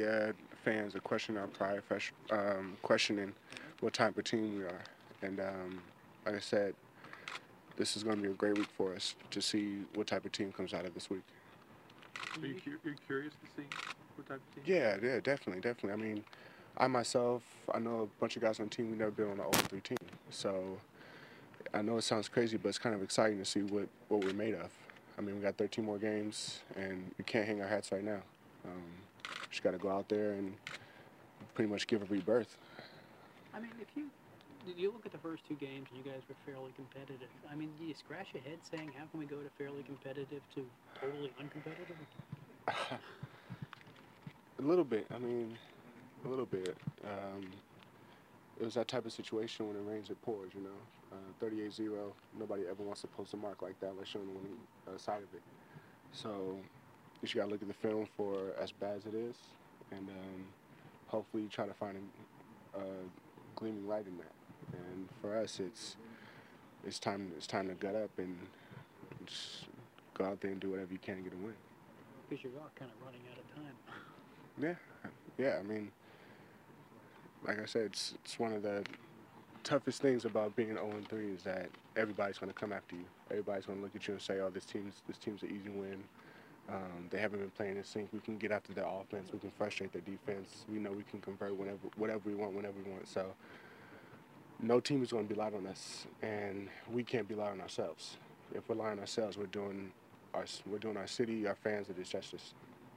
fans are questioning our pride, questioning what type of team we are. And like I said, this is going to be a great week for us to see what type of team comes out of this week. Are you curious to see what type of team? Yeah, definitely. I mean, I myself, I know a bunch of guys on the team. We've never been on an 0-3 team, so I know it sounds crazy, but it's kind of exciting to see what we're made of. I mean, we got 13 more games, and we can't hang our hats right now. Just got to go out there and pretty much give a rebirth. I mean, did you look at the first two games and you guys were fairly competitive? I mean, do you scratch your head saying, how can we go to fairly competitive to totally uncompetitive? A little bit. I mean, a little bit. It was that type of situation when it rains, it pours, 38-0, nobody ever wants to post a mark like that unless you're on the winning side of it. So you just got to look at the film for as bad as it is, and hopefully try to find a gleaming light in that. And for us, it's time to gut up and just go out there and do whatever you can to get a win. Because you are kind of running out of time. Yeah. I mean, like I said, it's one of the toughest things about being 0-3 is that everybody's going to come after you. Everybody's going to look at you and say, "Oh, this team's an easy win. They haven't been playing in sync. We can get after their offense. We can frustrate their defense. We know we can convert whatever we want, whenever we want." So no team is going to be light on us, and we can't be light on ourselves. If we're lying on ourselves, we're doing our city, our fans a disjustice.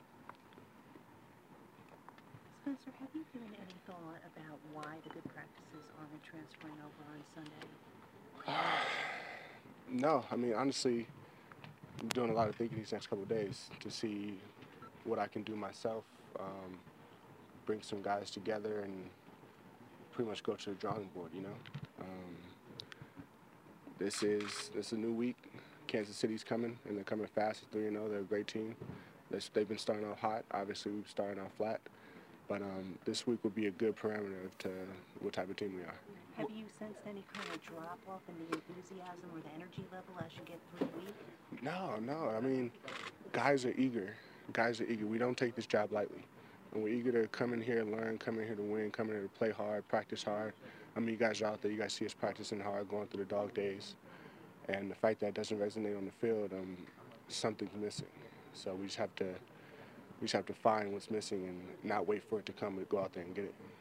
Spencer, have you given any thought about why the good practices aren't transferring over on Sunday? No, I mean, honestly, I'm doing a lot of thinking these next couple of days to see what I can do myself, bring some guys together, and pretty much go to the drawing board. This is a new week. Kansas City's coming, and they're coming fast. 3-0. They're a great team. They've been starting off hot. Obviously, we've started off flat. But this week will be a good parameter to what type of team we are. Have you sensed any kind of drop-off in the enthusiasm or the energy level as you get through the week? No. I mean, guys are eager. We don't take this job lightly. And we're eager to come in here and learn, come in here to win, come in here to play hard, practice hard. I mean, you guys are out there. You guys see us practicing hard, going through the dog days. And the fact that it doesn't resonate on the field, something's missing. So we just have to find what's missing and not wait for it to come and go out there and get it.